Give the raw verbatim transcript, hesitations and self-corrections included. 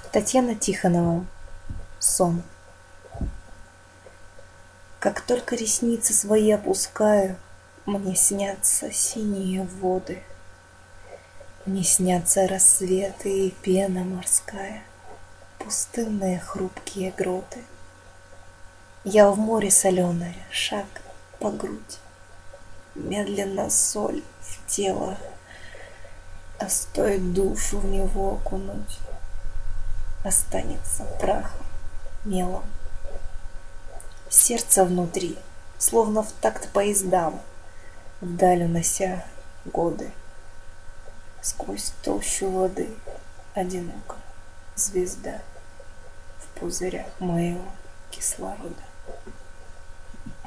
Татьяна Тихонова. Сон. Как только ресницы свои опускаю, мне снятся синие воды. Мне снятся рассветы и пена морская, пустынные хрупкие гроты. Я в море соленое, шаг по грудь, медленно соль в тело, а стоит душу в него окунуть, останется прахом, мелом. Сердце внутри, словно в такт поездам, вдаль унося годы. Сквозь толщу воды одиноко звезда в пузырях моего кислорода.